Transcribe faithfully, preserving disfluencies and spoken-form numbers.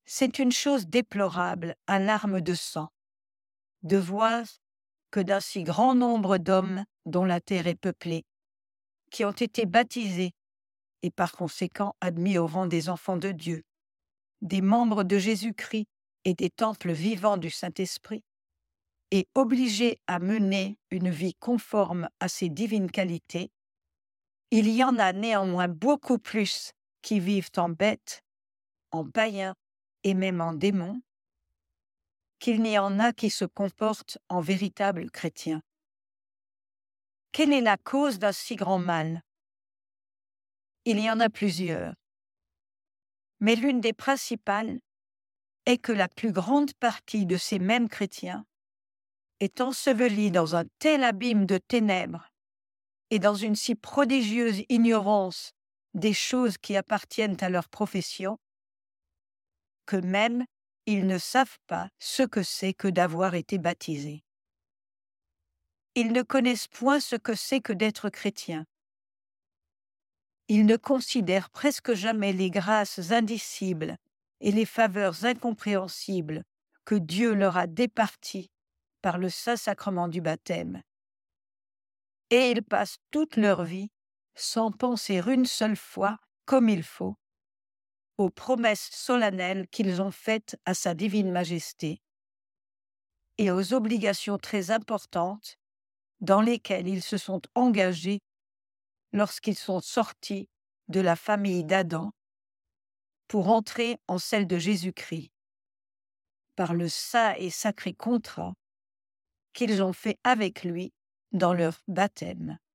C'est une chose déplorable, à larmes de sang, de voir que d'un si grand nombre d'hommes dont la terre est peuplée, qui ont été baptisés et par conséquent admis au rang des enfants de Dieu, des membres de Jésus-Christ et des temples vivants du Saint-Esprit, et obligés à mener une vie conforme à ses divines qualités, il y en a néanmoins beaucoup plus qui vivent en bêtes, en païens et même en démons, qu'il n'y en a qui se comportent en véritables chrétiens. Quelle est la cause d'un si grand mal? Il y en a plusieurs, mais l'une des principales est que la plus grande partie de ces mêmes chrétiens est ensevelie dans un tel abîme de ténèbres et dans une si prodigieuse ignorance des choses qui appartiennent à leur profession, que même ils ne savent pas ce que c'est que d'avoir été baptisés. Ils ne connaissent point ce que c'est que d'être chrétien. Ils ne considèrent presque jamais les grâces indicibles et les faveurs incompréhensibles que Dieu leur a départies par le Saint-Sacrement du baptême. Et ils passent toute leur vie sans penser une seule fois, comme il faut, aux promesses solennelles qu'ils ont faites à sa divine majesté et aux obligations très importantes dans lesquelles ils se sont engagés lorsqu'ils sont sortis de la famille d'Adam pour entrer en celle de Jésus-Christ, par le saint et sacré contrat qu'ils ont fait avec lui dans leur baptême.